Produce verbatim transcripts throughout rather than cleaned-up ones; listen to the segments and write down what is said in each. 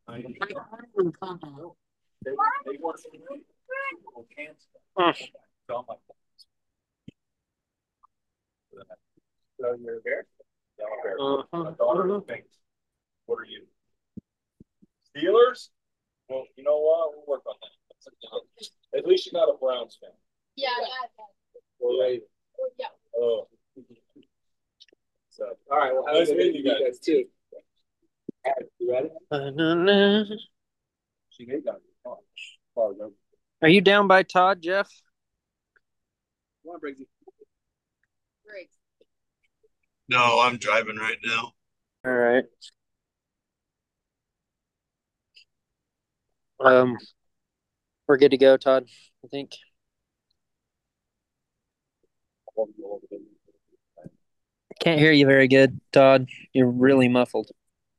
So you're a bear? Uh-huh. What are you? Steelers? Well, you know what? We'll work on that. At least you're not a Browns fan. Yeah, yeah. Well, right. Yeah. Oh. So, all right. Well, nice meeting you guys, guys too. All right, you ready? Are you down by Todd, Jeff? Come on, Briggsy. No, I'm driving right now. All right. Um, we're good to go, Todd, I think. Can't hear you very good, Todd. You're really muffled.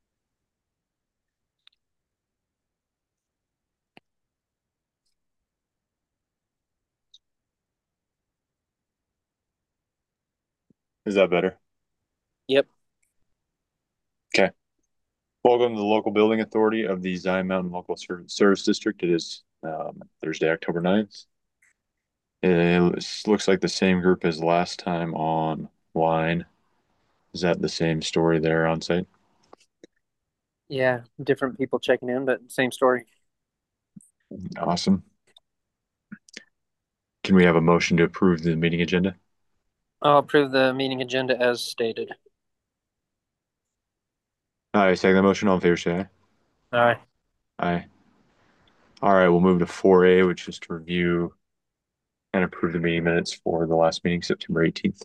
Is that better? Yep. Okay. Welcome to the local building authority of the Zion Mountain Local Service District. It is um, Thursday, October ninth. It looks like the same group as last time online. Is that the same story there on site? Yeah, different people checking in, but same story. Awesome. Can we have a motion to approve the meeting agenda? I'll approve the meeting agenda as stated. I second the motion. All in favor, say All right. aye. Aye. All right, we'll move to four A, which is to review and approve the meeting minutes for the last meeting, September eighteenth.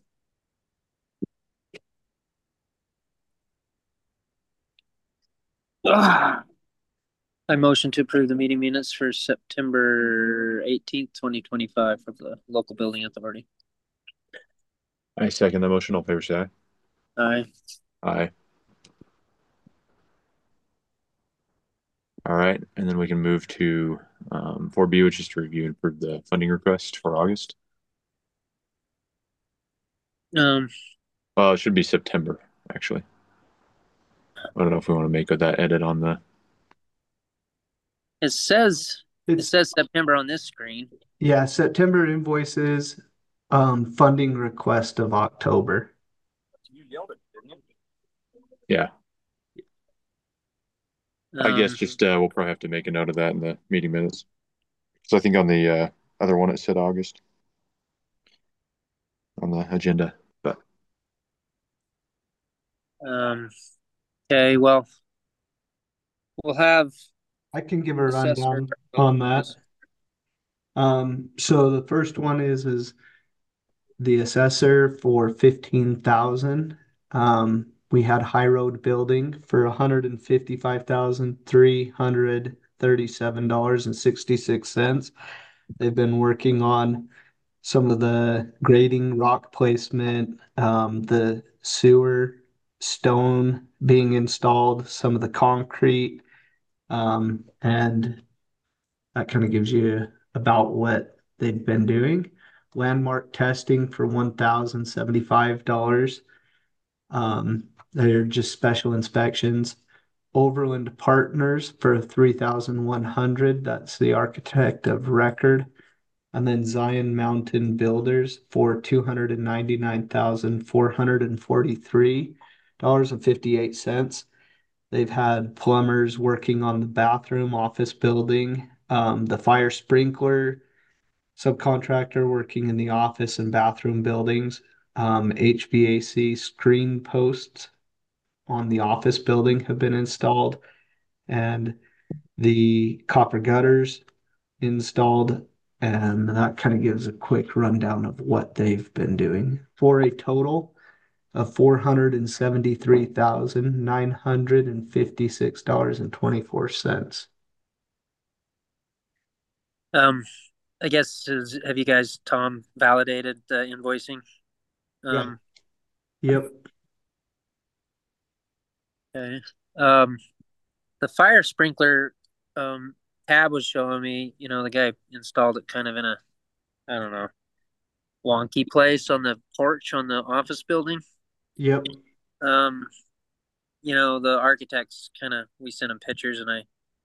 I motion to approve the meeting minutes for September eighteenth, twenty twenty-five for the local building authority. I second the motion. All in favor, say aye. Aye. Aye. All right, and then we can move to um, four B, which is to review and approve the funding request for August. Um, Well, it should be September, actually. I don't know if we want to make that edit on the. it says it It's says September on this screen. yeah, September invoices, um, funding request of October. You yelled it, didn't you? Yeah, I guess Um, just uh, we'll probably have to make a note of that in the meeting minutes. So I think on the uh, other one it said August on the agenda, but um, okay, well, we'll have I can give a assessor. rundown on that. Um, so the first one is is the assessor for fifteen thousand. Um, we had High Road Building for one hundred and fifty-five thousand three hundred thirty-seven dollars and sixty-six cents. They've been working on some of the grading, rock placement, um, the sewer stone being installed, some of the concrete, um, and that kind of gives you about what they've been doing. Landmark testing for one thousand seventy-five dollars. Um, they're just special inspections. Overland Partners for three thousand one hundred. That's the architect of record. And then Zion Mountain Builders for two hundred ninety-nine thousand four hundred forty-three dollars and fifty-eight cents. They've had plumbers working on the bathroom office building, um, the fire sprinkler subcontractor working in the office and bathroom buildings, um, H V A C screen posts on the office building have been installed, and the copper gutters installed. And that kind of gives a quick rundown of what they've been doing for a total of four hundred seventy-three thousand nine hundred fifty-six dollars and twenty-four cents. Um, I guess is, have you guys, Tom, validated the invoicing? Yeah. Um, Yep. okay. Um, the fire sprinkler um tab was showing me, you know, the guy installed it kind of in a, I don't know, wonky place on the porch on the office building. Yep. Um, you know, the architects kind of, we sent him pictures and I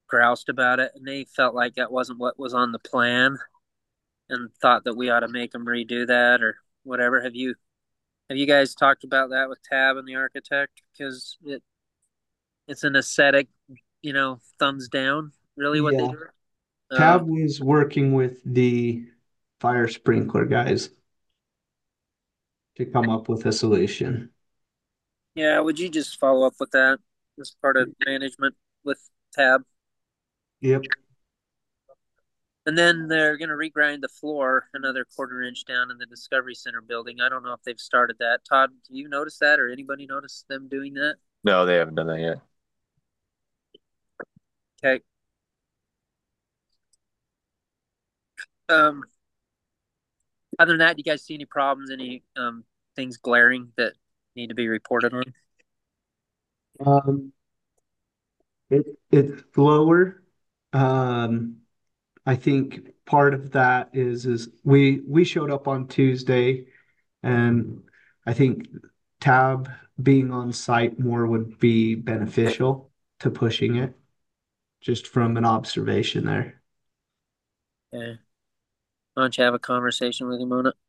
groused about it, and they felt like that wasn't what was on the plan, and thought that we ought to make them redo that or whatever. Have you have you guys talked about that with Tab and the architect? Because it it's an aesthetic, you know, thumbs down. Really, what they Yeah. do. Tab Um, was working with the fire sprinkler guys to come up with a solution. yeah, would you just follow up with that as part of management with Tab? Yep. And then they're going to regrind the floor another quarter inch down in the Discovery Center building. I don't know if they've started that. Todd, do you notice that, or anybody notice them doing that? No, they haven't done that yet. Okay. Um, other than that, do you guys see any problems, any um things glaring that need to be reported on? Um, it it's lower. Um, I think part of that is is we we showed up on Tuesday, and I think Tab being on site more would be beneficial to pushing it, just from an observation there. Yeah. Why don't you have a conversation with him on it?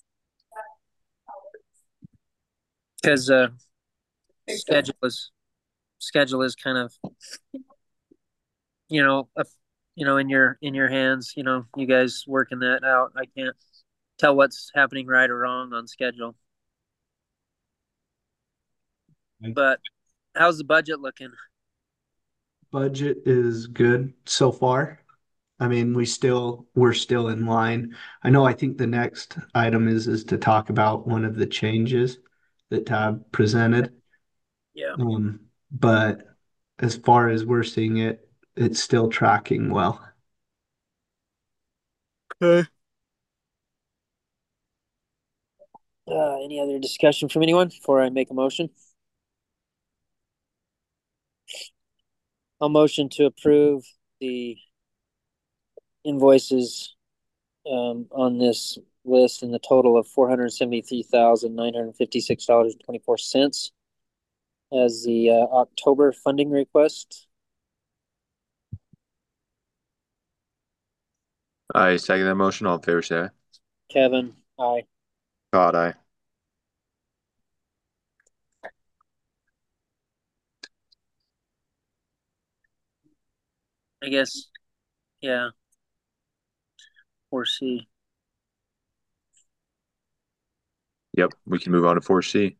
Because uh, schedule is schedule is kind of, you know, a, you know, in your in your hands. You know, you guys working that out. I can't tell what's happening right or wrong on schedule. But how's the budget looking? Budget is good so far. I mean, we still we're still in line. I know I think the next item is is to talk about one of the changes that Tab presented. Yeah. Um, but as far as we're seeing it, it's still tracking well. Okay. Uh, any other discussion from anyone before I make a motion? I'll motion to approve the invoices um, on this list in the total of four hundred seventy-three thousand nine hundred fifty-six dollars and twenty-four cents as the uh, October funding request. I second that motion. All in favor, say aye. Kevin, aye. Todd, aye. I guess, yeah. four C. Yep, we can move on to four C.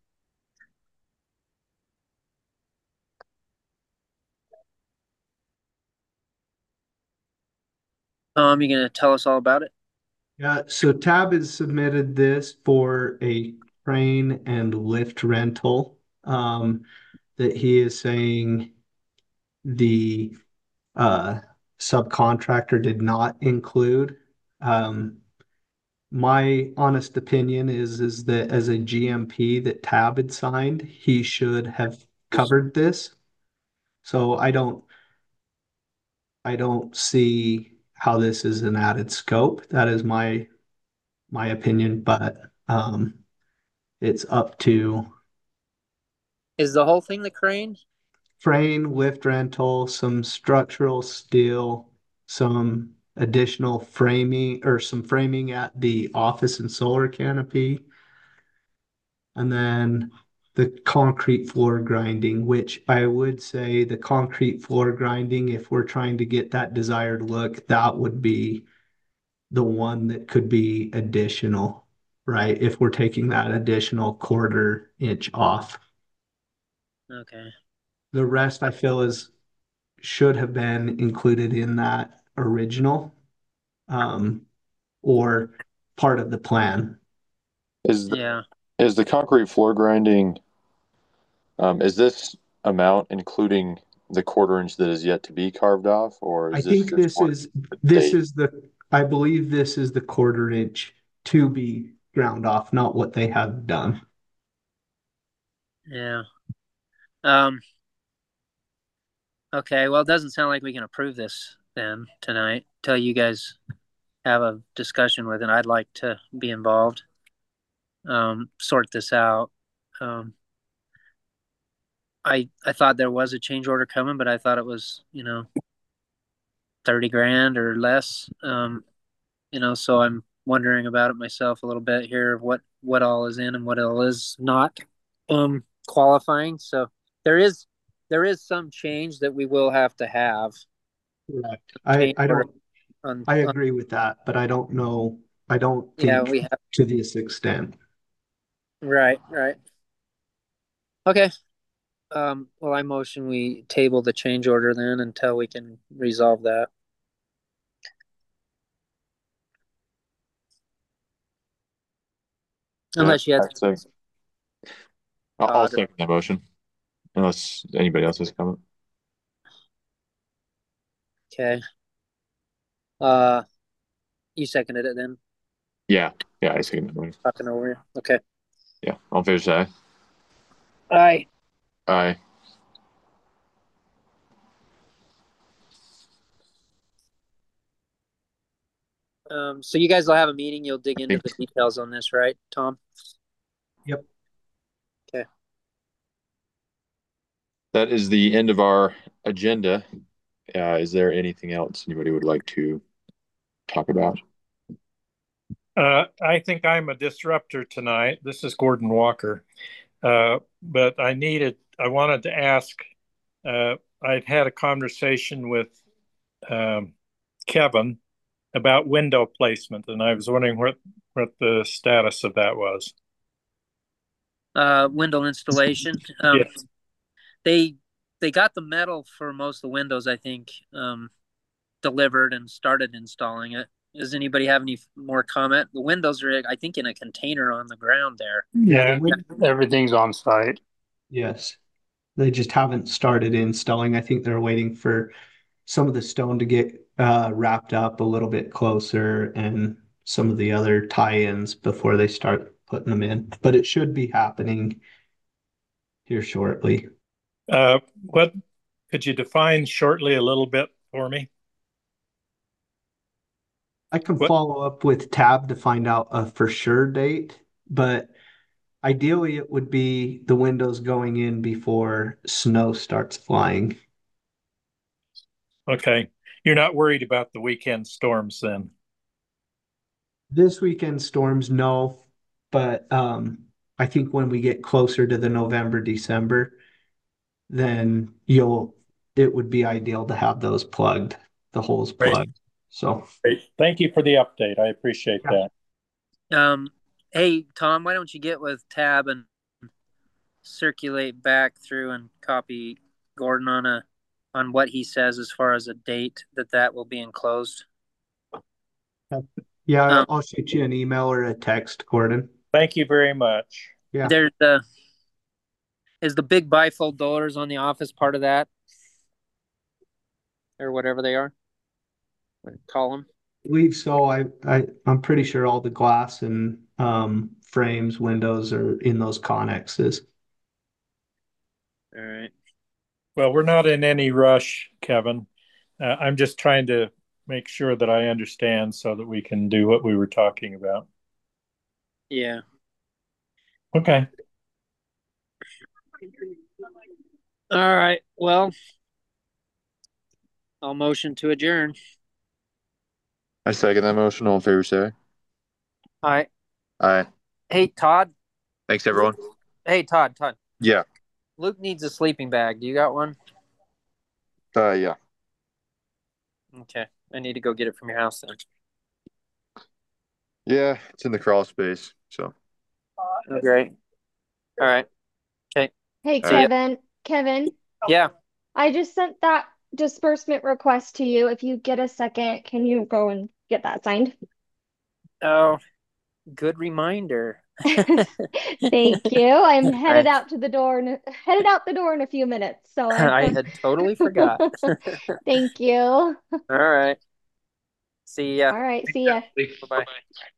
Tom, you gonna tell us all about it? Yeah, so Tab has submitted this for a crane and lift rental. Um, that he is saying the uh, subcontractor did not include. Um, my honest opinion is is that as a G M P that Tab had signed, he should have covered this. So I don't I don't see how this is an added scope. That is my my opinion, but um, it's up to Is the whole thing the crane? frame, lift rental, some structural steel, some additional framing or some framing at the office and solar canopy, and then the concrete floor grinding, which I would say the concrete floor grinding, if we're trying to get that desired look, that would be the one that could be additional, right? If we're taking that additional quarter inch off. Okay. The rest I feel is should have been included in that original um, or part of the plan. Is the, Yeah. is the concrete floor grinding, um, is this amount including the quarter inch that is yet to be carved off, or I is this think just this one is this date? is the I believe this is the quarter inch to be ground off, not what they have done. Yeah. Um. Okay. Well, it doesn't sound like we can approve this then tonight until you guys have a discussion with it. I'd like to be involved. Um, sort this out. Um, I I thought there was a change order coming, but I thought it was, you know, thirty grand or less. Um, you know, so I'm wondering about it myself a little bit here of what, what all is in and what all is not um, qualifying. So there is, there is some change that we will have to have. Correct. I, I don't, on, I on, agree with that, but I don't know, I don't yeah, think we have to this extent. right, right. Okay. Um, well, I motion we table the change order then until we can resolve that. Unless you have to. I'll, I'll second that motion, unless anybody else has a comment. Okay. Uh, you seconded it then? Yeah, yeah, I second that motion. Talking over you. Okay. Yeah, all fair side. Aye. Aye. Um, so you guys will have a meeting. You'll dig into the details on this, right, Tom? Yep. Okay. That is the end of our agenda. Uh, is there anything else anybody would like to talk about? Uh, I think I'm a disruptor tonight. This is Gordon Walker. Uh, but I needed, I wanted to ask, uh, I'd had a conversation with um, Kevin about window placement, and I was wondering what, what the status of that was. Uh, window installation. Um, Yes. They they got the metal for most of the windows, I think, um, delivered and started installing it. Does anybody have any more comment? The windows are, I think, in a container on the ground there. Yeah, Yeah, everything's on site. yes. They just haven't started installing. I think they're waiting for some of the stone to get uh, wrapped up a little bit closer and some of the other tie-ins before they start putting them in. But it should be happening here shortly. Uh, what could you define shortly a little bit for me? I can What? follow up with Tab to find out a for sure date, but ideally it would be the windows going in before snow starts flying. Okay. You're not worried about the weekend storms then? This weekend storms, no, but um, I think when we get closer to the November, December, then you'll it would be ideal to have those plugged, the holes Great. plugged. So Great. Thank you for the update. I appreciate Yeah. that. Um, hey, Tom, why don't you get with Tab and circulate back through and copy Gordon on a on what he says as far as a date that that will be enclosed. yeah, Um, I'll shoot you an email or a text, Gordon. Thank you very much. Yeah. There's the is the big bifold doors on the office part of that, or whatever they are. Call them. I believe so. I, I I'm pretty sure all the glass and um, frames, windows are in those connexes. All right. Well, we're not in any rush, Kevin. Uh, I'm just trying to make sure that I understand so that we can do what we were talking about. Yeah. Okay. All right. Well, I'll motion to adjourn. I second that motion. All in favor, say All right. aye. Aye. Hey, Todd. Thanks, everyone. Hey, Todd. Todd. Yeah. Luke needs a sleeping bag. Do you got one? Uh, yeah. Okay. I need to go get it from your house then. Yeah, it's in the crawl space. So. Oh, great. All right. Okay. Hey, All right. Kevin. Kevin, Yeah. I just sent that disbursement request to you. If you get a second, can you go and get that signed? Oh, good reminder. Thank you. I'm headed I, out to the door and headed out the door in a few minutes. So I, I had totally forgot. Thank you. All right. See ya. All right. See ya. Bye-bye.